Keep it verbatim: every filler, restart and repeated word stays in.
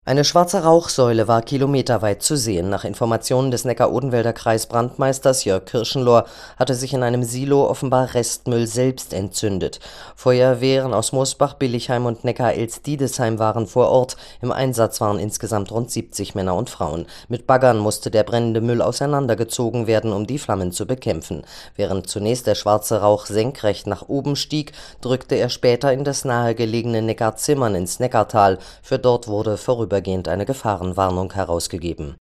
Eine schwarze Rauchsäule war kilometerweit zu sehen. Nach Informationen des Neckar-Odenwälder Kreisbrandmeisters Jörg Kirschenlohr hatte sich in einem Silo offenbar Restmüll selbst entzündet. Feuerwehren aus Mosbach, Billigheim und Neckar-Elst-Diedesheim waren vor Ort. Im Einsatz waren insgesamt rund siebzig Männer und Frauen. Mit Baggern musste der brennende Müll auseinandergezogen werden, um die Flammen zu bekämpfen. Während zunächst der schwarze Rauch senkrecht nach oben stieg, drückte er später in das nahegelegene Neckarzimmern ins Neckartal. Für dort wurde vorübergehend eine Gefahrenwarnung herausgegeben.